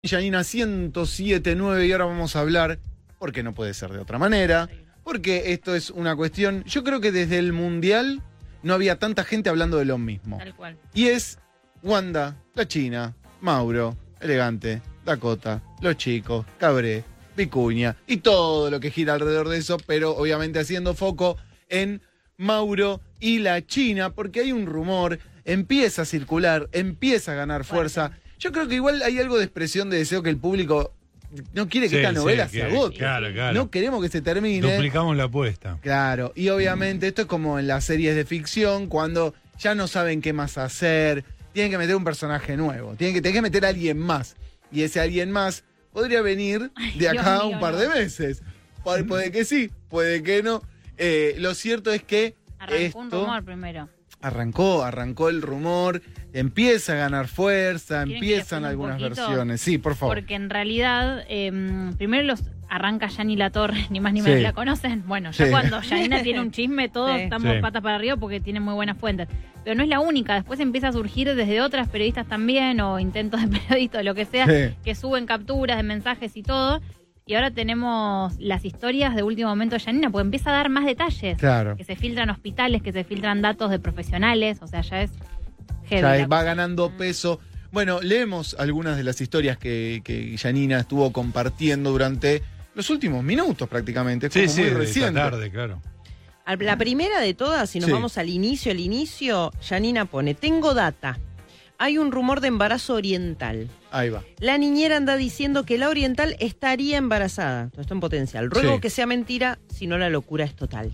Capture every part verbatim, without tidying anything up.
Yanina ciento siete punto nueve y ahora vamos a hablar, porque no puede ser de otra manera, porque esto es una cuestión, yo creo que desde el Mundial no había tanta gente hablando de lo mismo. Tal cual. Y es Wanda, la China, Mauro, Elegante, Dakota, los chicos, Cabré, Vicuña y todo lo que gira alrededor de eso, pero obviamente haciendo foco en Mauro y la China, porque hay un rumor, empieza a circular, empieza a ganar fuerza. Yo creo que igual hay algo de expresión de deseo que el público no quiere que sí, esta novela sí, se que, agote. Claro, claro. No queremos que se termine. Duplicamos la apuesta. Claro, y obviamente esto es como en las series de ficción, cuando ya no saben qué más hacer, tienen que meter un personaje nuevo, tienen que, tienen que meter a alguien más. Y ese alguien más podría venir de acá Dios mío, un par no. de meses. Pu- Puede que sí, puede que no. Eh, lo cierto es que Arrancó esto un rumor primero. arrancó, arrancó el rumor, empieza a ganar fuerza, ¿Quieren que empiezan le explique un algunas poquito? versiones. Sí, por favor. Porque en realidad, eh, primero los arranca Yani Latorre, ni más ni Sí. menos, ¿la conocen? Bueno, ya Sí. cuando Yanina tiene un chisme, todos Sí. estamos Sí. patas para arriba porque tiene muy buenas fuentes. Pero no es la única, después empieza a surgir desde otras periodistas también, o intentos de periodistas, lo que sea, Sí. que suben capturas de mensajes y todo. Y ahora tenemos las historias de último momento de Yanina, porque empieza a dar más detalles. Claro. Que se filtran hospitales, que se filtran datos de profesionales, o sea, ya es heavy. Ya la es- va cosa. ganando peso. Bueno, leemos algunas de las historias que, que Yanina estuvo compartiendo durante los últimos minutos prácticamente. Es Sí, como sí, muy de esta reciente. tarde, claro. Al- La primera de todas, si nos Sí. vamos al inicio, al inicio, Yanina pone, tengo data. Hay un rumor de embarazo oriental. Ahí va. La niñera anda diciendo que la oriental estaría embarazada. Todo esto en potencial. Ruego Sí. que sea mentira, si no la locura es total.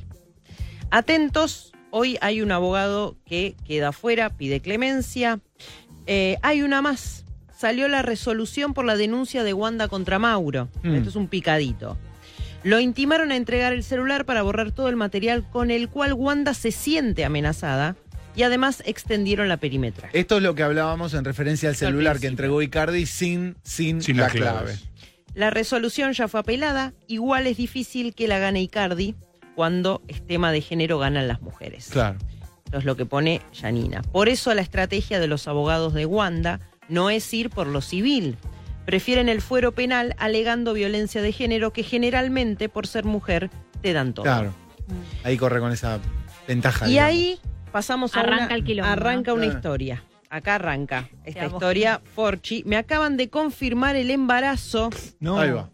Atentos, hoy hay un abogado que queda fuera, pide clemencia. Eh, hay una más. Salió la resolución por la denuncia de Wanda contra Mauro. Mm. Esto es un picadito. Lo intimaron a entregar el celular para borrar todo el material con el cual Wanda se siente amenazada y además extendieron la perimetral. Esto es lo que hablábamos en referencia al celular que entregó Icardi sin, sin, Sin la las clave. claves. La resolución ya fue apelada. Igual es difícil que la gane Icardi cuando es tema de género ganan las mujeres. Claro. Esto es lo que pone Yanina. Por eso la estrategia de los abogados de Wanda no es ir por lo civil. Prefieren el fuero penal alegando violencia de género que generalmente por ser mujer te dan todo. Claro. Ahí corre con esa ventaja. Y digamos. ahí pasamos a Arranca una, el quilombo, arranca ¿no? una Ah. historia. Acá arranca esta Ya, vos. historia. Forchi, me acaban de confirmar el embarazo. No. Ahí va.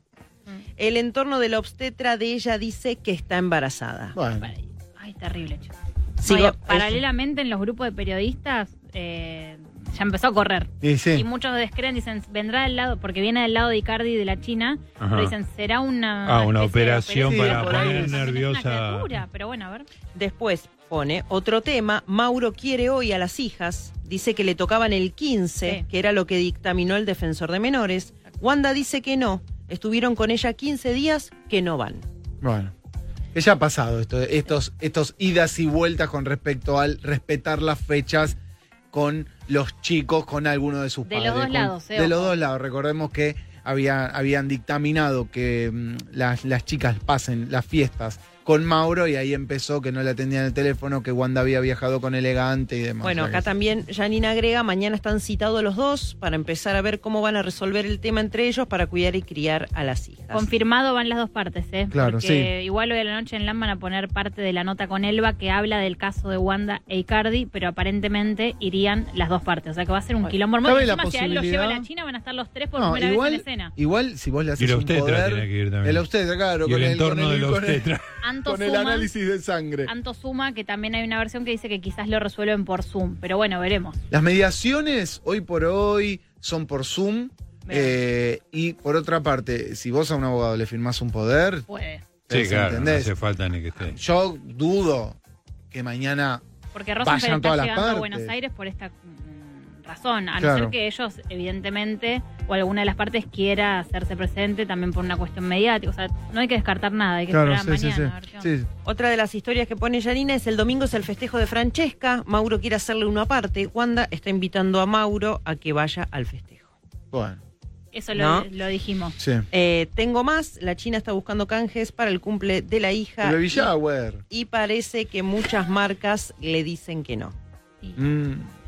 El entorno de la obstetra de ella dice que está embarazada. Bueno. Ay, terrible, chicos. Sigo- Oye, paralelamente en los grupos de periodistas eh, ya empezó a correr. Y sí. Y muchos descreen, dicen, vendrá del lado, porque viene del lado de Icardi y de la China, Ajá. pero dicen, será una... Ah, una especie de operación para operación. poner También es una nerviosa. criatura, pero bueno, a ver. Después pone otro tema. Mauro quiere hoy a las hijas. Dice que le tocaban el quince, Sí. que era lo que dictaminó el defensor de menores. Wanda dice que no. Estuvieron con ella quince días, que no van. Bueno. Que ya ha pasado esto, estos, estos idas y vueltas con respecto al respetar las fechas con los chicos, con alguno de sus De padres. los dos con- lados, eh, De los ojo. dos lados. Recordemos que había, habían dictaminado que mm, las, las chicas pasen las fiestas con Mauro y ahí empezó que no le atendían el teléfono, que Wanda había viajado con Elegante y demás. Bueno, O sea acá que- también Yanina agrega, mañana están citados los dos para empezar a ver cómo van a resolver el tema entre ellos para cuidar y criar a las hijas. Confirmado van las dos partes, ¿eh? Claro, Porque igual hoy a la noche en LAM van a poner parte de la nota con Elba que habla del caso de Wanda e Icardi, pero aparentemente irían las dos partes. O sea que va a ser un Bueno, quilombo hermoso. ¿cabe la Encima, si a él lo lleva a la posibilidad? China, van a estar los tres por No, primera igual, vez en escena. igual si vos le Y haces el un obstetra poder... tiene que ir también. El obstetra, claro. Y con el el, entorno con el, del con el- obstetra. Anto con el suma, análisis de sangre. Anto suma que también hay una versión que dice que quizás lo resuelven por Zoom. Pero bueno, veremos. Las mediaciones hoy por hoy son por Zoom. Bien. eh, y por otra parte, si vos a un abogado le firmás un poder, Puede. Sí, ¿se claro, no entendés? hace falta ni que esté. Yo dudo que mañana... Porque Rosenfeld Vayan está todas las llegando a partes. Buenos Aires por esta mm, razón. A Claro. no ser que ellos, evidentemente, o alguna de las partes quiera hacerse presente también por una cuestión mediática. O sea, no hay que descartar nada, hay que esperar mañana. a ver qué onda. sí. Otra de las historias que pone Yanina es el domingo es el festejo de Francesca. Mauro quiere hacerle uno aparte. Wanda está invitando a Mauro a que vaya al festejo. Bueno, Eso lo, ¿No? lo dijimos. sí. Eh, tengo más. La China está buscando canjes para el cumple de la hija. Pero Shower. Y, y parece que muchas marcas le dicen que no. Mm.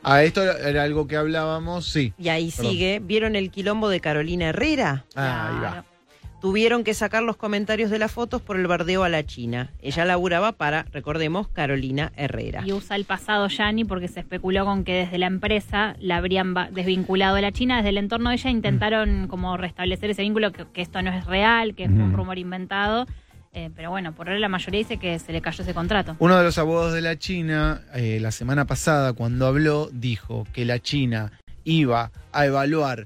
A esto era algo que hablábamos, sí. Y ahí Perdón. sigue. ¿Vieron el quilombo de Carolina Herrera? Ah, ahí va. Claro. Tuvieron que sacar los comentarios de las fotos por el bardeo a la China. Ella laburaba para, recordemos, Carolina Herrera. Y usa el pasado Yanni porque se especuló con que desde la empresa la habrían va- desvinculado de la China. Desde el entorno de ella intentaron como restablecer ese vínculo, que, que esto no es real, que es un Ujú. rumor inventado. Eh, pero bueno, por ahora la mayoría dice que se le cayó ese contrato. Uno de los abogados de la China, eh, la semana pasada, cuando habló, dijo que la China iba a evaluar,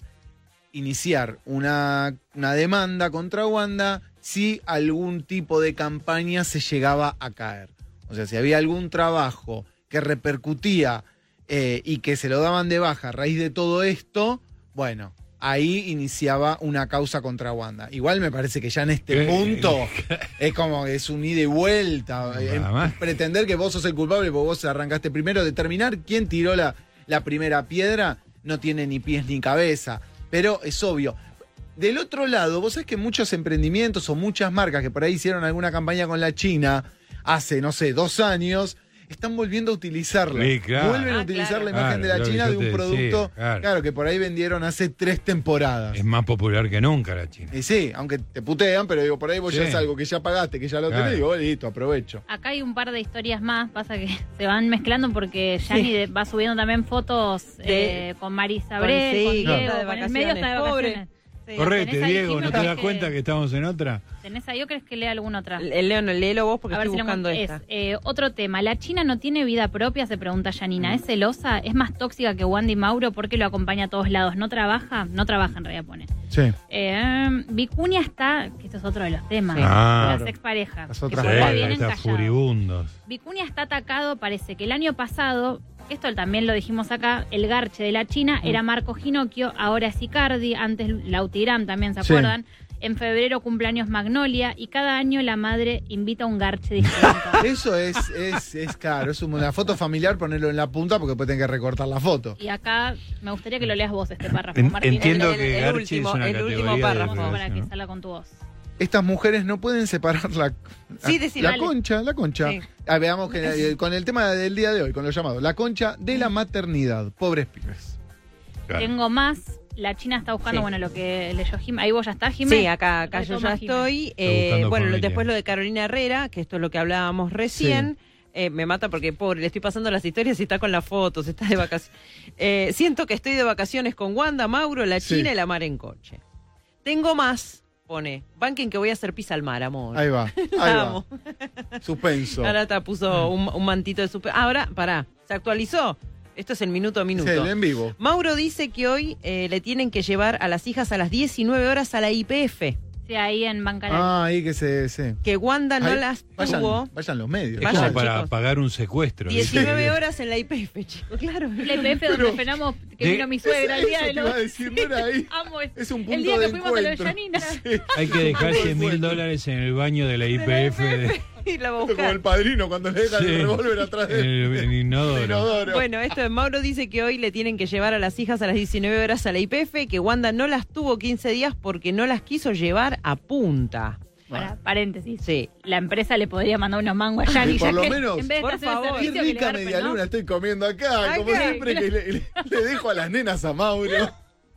iniciar una, una demanda contra Wanda si algún tipo de campaña se llegaba a caer. O sea, si había algún trabajo que repercutía eh, y que se lo daban de baja a raíz de todo esto, bueno, ahí iniciaba una causa contra Wanda. Igual me parece que ya en este Eh, punto es como que es un ida y vuelta. Nada Eh, más. Pretender que vos sos el culpable porque vos arrancaste primero, determinar quién tiró la, la primera piedra no tiene ni pies ni cabeza. Pero es obvio. Del otro lado, vos sabés que muchos emprendimientos o muchas marcas que por ahí hicieron alguna campaña con la China hace, no sé, dos años, están volviendo a utilizarla. Sí, claro. Vuelven a Ah, utilizar claro. la imagen Claro, de la lo que China yo de un te producto, decía, claro. claro. que por ahí vendieron hace tres temporadas. Es más popular que nunca la China. Y sí, aunque te putean, pero digo, por ahí vos ya Sí. es algo que ya pagaste, que ya lo Claro. tenés, digo, listo, aprovecho. Acá hay un par de historias más, pasa que se van mezclando porque Yanni de- va subiendo también fotos De- eh, con Marisa con- Abrel, sí, con que Diego, está de con el medio está de vacaciones, vacaciones. Sí. Correte, tenés ahí, Diego, Jimmy, ¿no te que- das cuenta que estamos en otra? ¿Tenés ahí o crees que lea alguna otra? El León, léelo vos porque A ver estoy si lo buscando encuentro. esta. Es, eh, otro tema. ¿La China no tiene vida propia? Se pregunta Janina. ¿Es celosa? ¿Es más tóxica que Wanda y Mauro porque lo acompaña a todos lados? ¿No trabaja? No trabaja en realidad, pone. Sí. Eh, Vicuña está, que esto es otro de los temas, Sí. Ah. las Claro. exparejas. Las que otras por Sí, ahora parejas. vienen está callados. furibundos. Vicuña está atacado, parece que el año pasado, esto también lo dijimos acá, el garche de la China era Marco Ginocchio, ahora es Icardi, antes Lautiram también, ¿se Sí. acuerdan? En febrero cumpleaños Magnolia y cada año la madre invita a un garche distinto. Eso es, es, es claro, es una foto familiar, ponerlo en la punta porque después tenés que recortar la foto. Y acá me gustaría que lo leas vos este párrafo, En- Martín. entiendo el- que el Garchi último- es una el último categoría de párrafo. Vamos para que ¿no? salga con tu voz. Estas mujeres no pueden separar la, Sí, decilo, la dale. concha, la concha. Sí. Ah, veamos que, eh, con el tema del día de hoy, con los llamados, la concha de la maternidad. Pobres pibes. Claro. Tengo más. La China está buscando, Sí. bueno, lo que leyó Jim. Ahí vos ya estás, Jiménez. Sí, acá, acá yo ya estoy. Eh, buscando bueno, familia. después lo de Carolina Herrera, que esto es lo que hablábamos recién. Eh, me mata porque, pobre, le estoy pasando las historias y está con las fotos, está de vacaciones. Eh, siento que estoy de vacaciones con Wanda, Mauro, la Sí. China y la mar en coche. Tengo más, pone. Banquen que voy a hacer pizza al mar, amor. Ahí va, ahí La va. amo. Suspenso. Ahora te puso un, un mantito de super. Ahora, pará, se actualizó. Esto es el minuto a Sí, minuto. el en vivo. Mauro dice que hoy eh, le tienen que llevar a las hijas a las diecinueve horas a la I P F. Sí, ahí en Bancaria. Ah, ahí que se... se. Que Wanda no Ahí, las vayan, tuvo. vayan los medios. Es Vayan, como para chicos. pagar un secuestro. diecinueve horas en la I P F, chicos, claro. El I P F donde Pero- esperamos que de- vino mi suegra el Eso día te de iba los... a decir, no era ahí. Amo eso. Es un punto El día de que fuimos a lo de encuentro. Yanina. Hay que dejarse mil dólares en el baño de la I P F. de- Y la Esto como buscar. el padrino cuando le dejan Sí. el revólver atrás en del el, en el inodoro. inodoro. Bueno, esto de Mauro dice que hoy le tienen que llevar a las hijas a las diecinueve horas a la I P F, que Wanda no las tuvo quince días porque no las quiso llevar a punta. Para, paréntesis. Sí. La empresa le podría mandar unos mangos a Yanni. Y por ya lo que menos, en vez de por estar haciendo favor. Qué servicio, que le rica garpen, media ¿no? luna estoy comiendo acá. Acá. Como siempre que le, le- le dejo a las nenas a Mauro.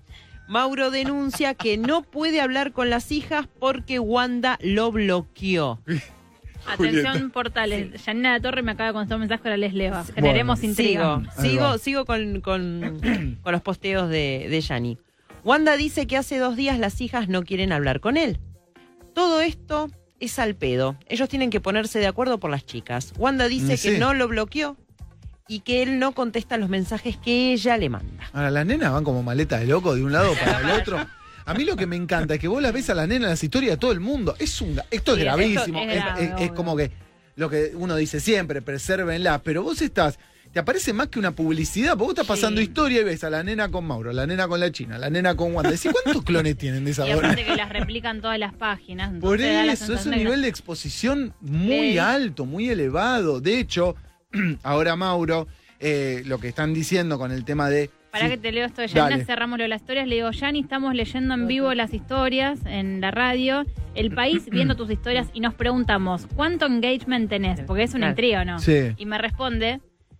Mauro denuncia que no puede hablar con las hijas porque Wanda lo bloqueó. Atención, Julieta. portales. Yanina La Torre me acaba de contestar un mensaje, ahora les leo. Generemos Bueno. intriga. Sigo, Ahí sigo, va. sigo con, con, con los posteos de, de Yanni. Wanda dice que hace dos días las hijas no quieren hablar con él. Todo esto es al pedo. Ellos tienen que ponerse de acuerdo por las chicas. Wanda dice Sí. que no lo bloqueó y que él no contesta los mensajes que ella le manda. Ahora, las nenas van como maleta de loco de un lado para el otro. A mí lo que me encanta es que vos las ves a las nenas en las historias de todo el mundo. Es un, esto es Sí, gravísimo. esto es Es, grave, es- es obvio. como que lo que uno dice siempre, presérvenla. Pero vos estás, te aparece más que una publicidad. Porque vos estás pasando Sí. historia y ves a la nena con Mauro, la nena con la China, la nena con Wanda. Decís, ¿cuántos clones tienen de esa Y dona? aparte que las replican todas las páginas. Por entonces da la eso, es sensación un de que nivel de exposición muy Sí. alto, muy elevado. De hecho, ahora Mauro, eh, lo que están diciendo con el tema de... Para sí, que te leo esto de Dale. Yanina, cerramos lo de las historias. Le digo, Yanni, estamos leyendo en vivo las historias en la radio, el país viendo tus historias y nos preguntamos, ¿cuánto engagement tenés? Porque es una Claro. intriga, ¿o no? Sí. Y me responde,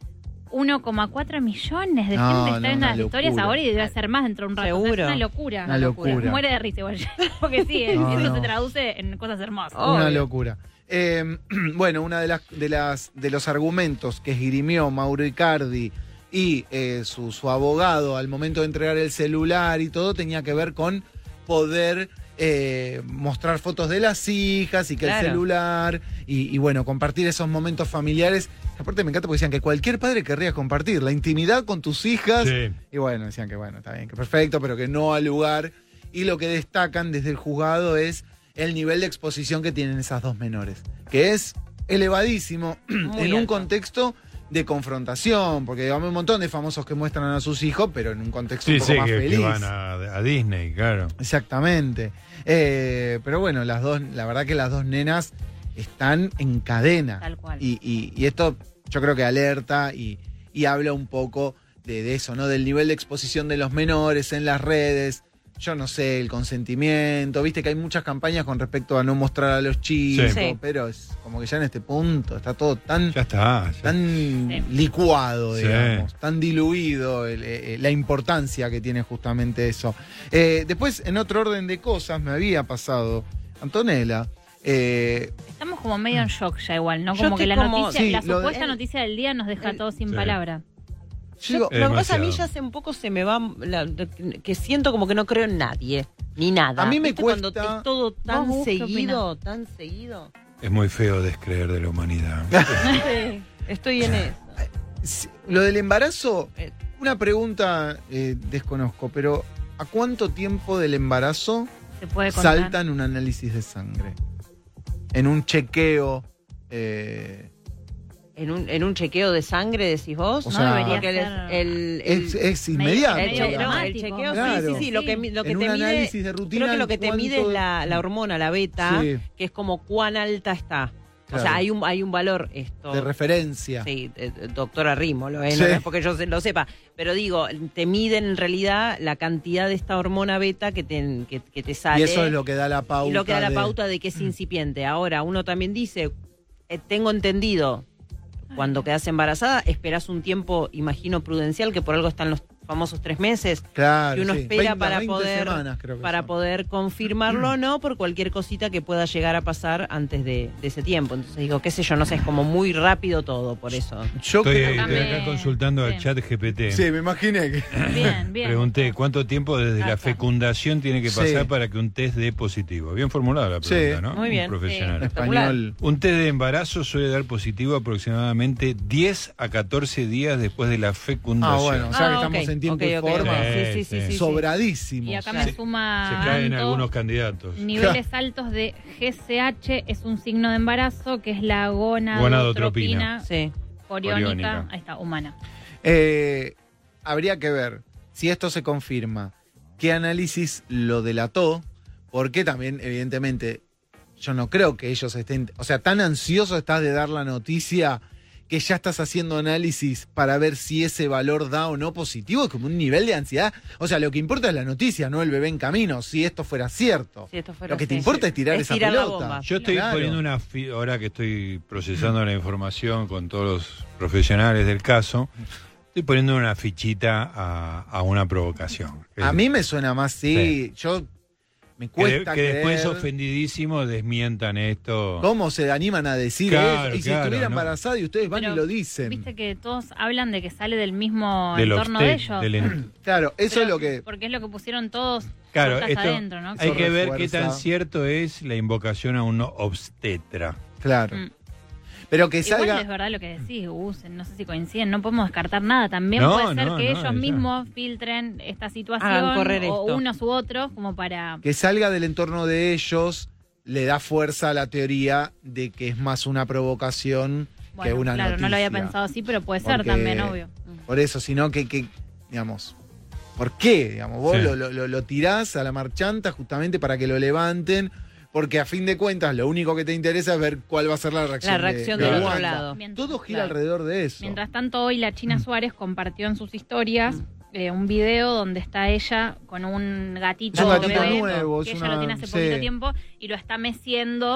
uno coma cuatro millones de No, gente no, está viendo una las historias locura. ahora y debe ser más dentro de un rato. O sea, Seguro. es una locura. Una locura. Muere de risa igual. Porque sí, No, eso no. se traduce en cosas hermosas. Una Obvio. locura. Eh, bueno, una de las, de las de los argumentos que esgrimió Mauro Icardi y eh, su, su abogado al momento de entregar el celular y todo tenía que ver con poder eh, mostrar fotos de las hijas y que Claro. el celular y, y bueno, compartir esos momentos familiares. Aparte me encanta porque decían que cualquier padre querría compartir la intimidad con tus hijas. Sí. Y bueno, decían que bueno, está bien, que perfecto, pero que no al lugar. Y lo que destacan desde el juzgado es el nivel de exposición que tienen esas dos menores, que es elevadísimo Muy en un alto. contexto de confrontación, porque digamos, hay un montón de famosos que muestran a sus hijos, pero en un contexto Sí, un poco sí, más que, que feliz. van a, a Disney, claro. Exactamente. Eh, pero bueno, las dos, la verdad que las dos nenas están en cadena. Tal cual. Y, y- y esto yo creo que alerta y, y habla un poco de, de eso, ¿no? Del nivel de exposición de los menores en las redes. Yo no sé, el consentimiento. Viste que hay muchas campañas con respecto a no mostrar a los chicos, Sí. pero es como que ya en este punto está todo tan, Ya está. ya. tan Sí. licuado, Sí. digamos, tan diluido el- eh, la importancia que tiene justamente eso. Eh, después, en otro orden de cosas, me había pasado, Antonella, eh, Estamos como medio en shock ya igual, ¿no? Yo Como que estoy la como- noticia, sí, la lo de- supuesta noticia del día nos deja el- todos sin Sí. palabra. yo digo, Es Lo que pasa a mí demasiado. ya hace un poco se me va, la- que siento como que no creo en nadie, ni nada. A mí me ¿Viste cuando cuesta- es todo tan Vos, ¿qué seguido, tan seguido? Es muy feo descreer de la humanidad. Sí, estoy en eso. si- lo del embarazo, Eh. una pregunta eh, desconozco, pero ¿a cuánto tiempo del embarazo Se puede contar. saltan un análisis de sangre? En un chequeo. eh, En un, en un chequeo de sangre, decís vos. O No sea, debería Porque el, ser. el, el- es, es inmediato. el medio che- digamos. no, el automático. chequeo, Claro. sí, sí, sí. Lo que, mi- lo que En te un mide. análisis de rutina, Creo que lo que te ¿cuánto? mide es la, la hormona, la beta, Sí. que es como cuán alta está. Claro. O sea, hay un, hay un valor esto. De referencia. Sí, eh, doctora Rímolo, ¿eh? Sí. No es porque yo se- lo sepa. Pero digo, te miden en realidad la cantidad de esta hormona beta que te, que, que te sale. Y eso es lo que da la pauta. y lo que da la de- pauta de que es incipiente. Ahora, uno también dice, eh, tengo entendido, cuando quedas embarazada, esperás un tiempo, imagino, prudencial, que por algo están los famosos tres meses, Claro, que uno sí. espera veinte, para veinte poder semanas, creo que para son. poder confirmarlo o no por cualquier cosita que pueda llegar a pasar antes de, de ese tiempo. Entonces digo, qué sé yo, no sé, es como muy rápido todo, por eso. Yo Estoy, creo estoy que- Dame- acá consultando al sí. chat G P T. Sí, me imaginé que. Bien, bien. Pregunté cuánto tiempo desde Ah, la está. fecundación tiene que Sí. pasar para que un test dé positivo. Bien formulada la pregunta, Sí. ¿no? Muy bien, Un profesional. sí. Español. Un test de embarazo suele dar positivo aproximadamente diez a catorce días después de la Ah, fecundación. bueno, o sea que Ah, estamos ok, en tiempo ok, y ok, forma. ok. Sí, sí, sí, Sí, sí, sí. Sobradísimos. Y acá Se- me suma Se caen Anto, algunos candidatos. niveles altos de G C H es un signo de embarazo que es la Gonadotropina. gonadotropina Sí. coriónica, Coriónica. ahí está, humana. Eh, habría que ver si esto se confirma, qué análisis lo delató, porque también, evidentemente, yo no creo que ellos estén, o sea, tan ansioso estás de dar la noticia que ya estás haciendo análisis para ver si ese valor da o no positivo, es como un nivel de ansiedad. O sea, lo que importa es la noticia, no el bebé en camino, si esto fuera cierto. Si esto fuera Lo que te así. importa es tirar Es esa tirar la pelota. bomba. Yo estoy Claro. poniendo una, fi- ahora que estoy procesando la información con todos los profesionales del caso, estoy poniendo una fichita a, a una provocación. A mí me suena más, sí, yo me que, de- cuesta que después creer. ofendidísimos desmientan esto. ¿Cómo se animan a decir Claro, eso? Y si claro, estuviera ¿no? embarazada y ustedes van Pero, y lo dicen. Viste que todos hablan de que sale del mismo Del entorno obstet- de ellos. del en- Claro, eso Pero- es lo que. Porque es lo que pusieron todos Claro, puertas esto adentro, ¿no? hay Eso que ver qué refuerza. tan cierto es la invocación a un obstetra. Claro. Mm. Pero que Igual salga. es verdad lo que decís, Gus, no sé si coinciden, no podemos descartar nada. También No, puede ser no, que no, ellos ya. mismos filtren esta situación, Hagan correr o esto. unos u otros, como para... Que salga del entorno de ellos le da fuerza a la teoría de que es más una provocación que Bueno, una claro, noticia. no lo había pensado así, pero puede ser Porque- también, obvio. Por eso, sino que, que digamos, ¿por qué? Digamos, vos Sí. lo, lo- lo- lo tirás a la marchanta justamente para que lo levanten, porque a fin de cuentas lo único que te interesa es ver cuál va a ser la reacción. La reacción de, del de otro Wanda. lado. Mient- Todo gira claro. alrededor de eso. Mientras tanto, hoy la Mm. China Suárez compartió en sus historias eh, un video donde está ella con un gatito, Es un gatito bebé, nuevo, que es ella una- lo tiene hace sí. poquito tiempo, y lo está meciendo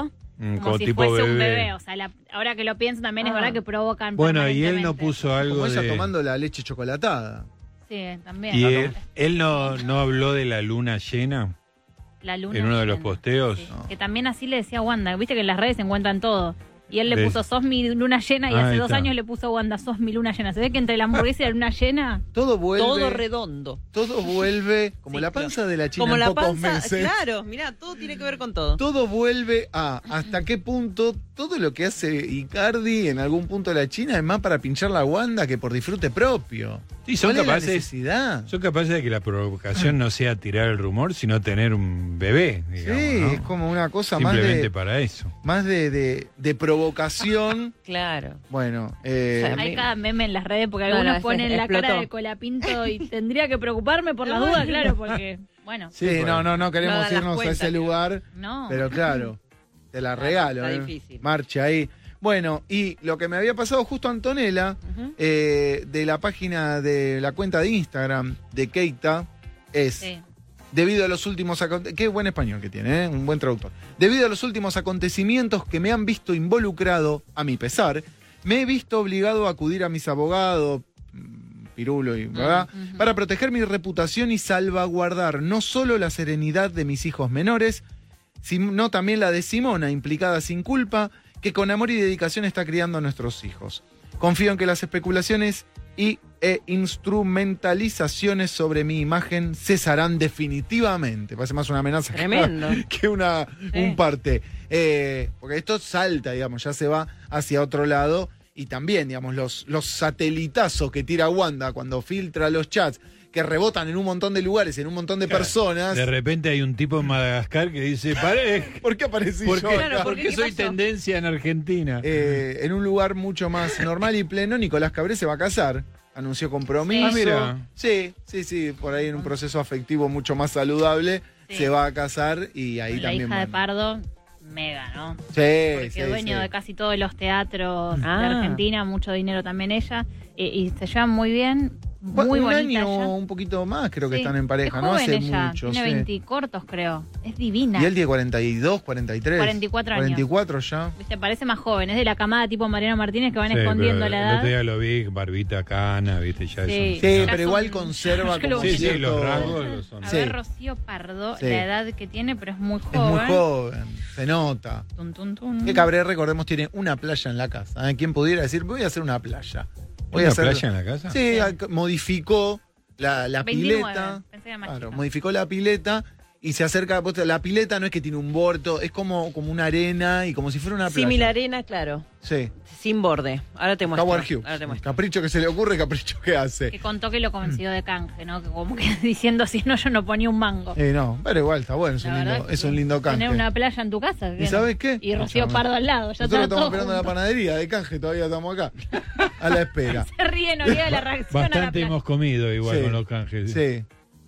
Mm, como si tipo fuese bebé. un bebé. O sea, la- ahora que lo pienso también es Ah. verdad que provocan Bueno, y él no permanentemente. puso algo Como ella de... tomando la leche chocolatada. Sí, también. Y él, él no, no habló de la luna llena La luna en uno de los llena. posteos. Sí, No. que también así le decía Wanda. Viste que en las redes se encuentran todo. Y él le ¿Ves? puso, sos mi luna llena, y Ah, hace ahí dos está. años le puso Wanda, sos mi luna llena. Se ve que entre la hamburguesa y la luna llena, Todo vuelve. Todo redondo. Todo vuelve como Sí, la panza de la China Como en la pocos panza, meses. claro, mira, todo tiene que ver con todo. Todo vuelve a hasta qué punto todo lo que hace Icardi en algún punto de la China es más para pinchar la Wanda que por disfrute propio. Sí, son ¿Cuál es la capaces, necesidad? son capaces de que la provocación no sea tirar el rumor, sino tener un bebé, digamos, Sí, ¿no? es como una cosa más Simplemente de, para eso. más de, de, de provocación. Claro. Bueno, eh, O sea, hay cada meme en las redes porque No, algunos no, ponen ese la cara explotó. de Colapinto y tendría que preocuparme por las dudas, claro, porque, bueno, sí, Sí, no, no, no queremos no dan las irnos a cuentas, ese creo. lugar, no. pero claro, te la Está- regalo. está eh. difícil. Marcha ahí. Bueno, y lo que me había pasado justo a Antonella, Ujú. eh, de la página de la cuenta de Instagram de Keita, es... Sí. Debido a los últimos aconte- qué buen español que tiene, ¿eh? Un buen traductor. Debido a los últimos acontecimientos que me han visto involucrado, a mi pesar, me he visto obligado a acudir a mis abogados, mm, Pirulo y ¿verdad? ujú. Para proteger mi reputación y salvaguardar no solo la serenidad de mis hijos menores, sino también la de Simona, implicada sin culpa, que con amor y dedicación está criando a nuestros hijos. Confío en que las especulaciones y e instrumentalizaciones sobre mi imagen cesarán definitivamente. Parece más una amenaza que Tremendo. una- que una, Sí. un parte. Eh, porque esto salta, digamos, ya se va hacia otro lado. Y también, digamos, los, los satelitazos que tira Wanda cuando filtra los chats, que rebotan en un montón de lugares, en un montón de personas. De repente hay un tipo en Madagascar que dice, "Pare, ¿Por qué aparecí ¿por yo qué, acá? Claro, ¿por ¿por qué qué? soy ¿Qué pasó? tendencia en Argentina?" Eh, en un lugar mucho más normal y pleno, Nicolás Cabré se va a casar. Anunció compromiso. Ah, mira. Sí, sí, sí, por ahí en un proceso afectivo mucho más saludable. Sí. Se va a casar y ahí la también. hija de bueno. Pardo, mega, ¿no? Sí, Porque sí, dueño sí. de casi todos los teatros Ah. de Argentina, mucho dinero también ella, y, y se llevan muy bien, Bueno, muy un bonita año, ella. un poquito más, creo que Sí, están en pareja, es no joven hace ella, mucho. tiene sí. veinte cortos, creo. Es divina. Y él tiene cuarenta y dos, cuarenta y tres. cuarenta y cuatro años. cuarenta y cuatro ya. Viste, parece más joven, es de la camada tipo Mariano Martínez que van Sí, escondiendo pero la El edad. otro día lo vi, barbita cana, viste, ya Sí. es un- Sí, Ya pero son- igual conserva yo lo como voy a Sí, sí, decir. cierto- los rasgos lo son. A Sí. ver, Rocío Pardo, Sí. la edad que tiene, pero es muy Es joven. muy joven, se nota. Tun, tun, tun. Que Cabré, recordemos, tiene una playa en la casa. ¿eh? ¿Quién pudiera decir, voy a hacer una playa? Voy ¿Una a hacer... playa en la casa? Sí, ac- modificó la, la veintinueve, pileta. pensé que era más Claro, chica. modificó la pileta y se acerca. vos te- La pileta no es que tiene un bordo, es como, como una arena y como si fuera una playa. Similar arena, claro. Sí. Sin borde. Ahora te muestro. Howard Hughes. Ahora te muestro. Capricho que se le ocurre, capricho que Que hace. contó que lo consiguió de canje, ¿no? Que como que diciendo, si no, yo no ponía un mango. Eh, no, pero igual está bueno, es, La un verdad lindo, que es sí. un lindo canje. Tener una playa en tu casa. ¿Y sabes qué? Y Rocío No, Pardo al lado. Ya Nosotros está estamos todo esperando la junto. panadería de canje, todavía estamos acá. A la espera. Se ríe Noriega de la reacción a la Bastante playa. hemos comido igual Sí. con los canjes. Sí.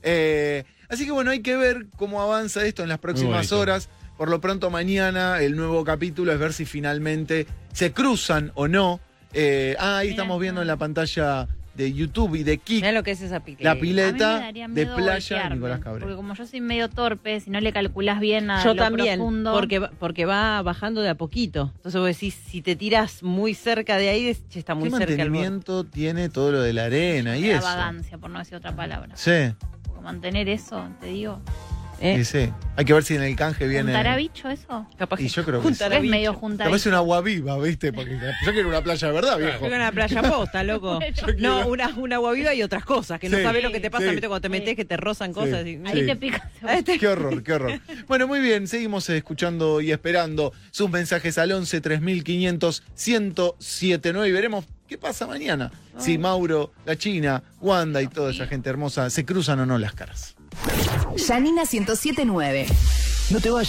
Eh, así que bueno, hay que ver cómo avanza esto en las próximas bonito. horas. Por lo pronto mañana el nuevo capítulo es ver si finalmente se cruzan o no. Eh, ah, ahí Mira, estamos viendo no. en la pantalla de YouTube y de Kik Mirá lo que es esa pileta. la A mí me pileta daría de miedo playa de voltearme, Nicolás Cabré. Porque como yo soy medio torpe, si no le calculás bien a Yo lo también, profundo, porque, va- porque va bajando de a poquito. Entonces vos decís, si te tiras muy cerca de ahí, che, está muy ¿Qué cerca el borde. mantenimiento tiene todo lo de la arena y me da eso? vagancia, por no decir otra palabra. Sí, Porque mantener eso, te digo. ¿Eh? sí, sí. Hay que ver si en el canje viene. ¿Juntará bicho eso? Capaz Y que yo creo que juntar sí. a Es medio bicho. juntar. Capaz una agua viva, ¿viste? Porque yo quiero una playa de verdad, viejo. Creo que una playa posta, loco. Yo No, una, una agua viva y otras cosas, que no Sí, sabes lo que te pasa, sí. ¿viste? Cuando te metes, que te rozan cosas. y- Ahí Sí. te pica. Este- Qué horror, qué horror. Bueno, muy bien, seguimos escuchando y esperando sus mensajes al once tres mil quinientos ciento setenta y nueve y veremos qué pasa mañana. Si Mauro, la China, Wanda y toda esa gente hermosa se cruzan o no las caras. Janina ciento siete nueve. No te vayas.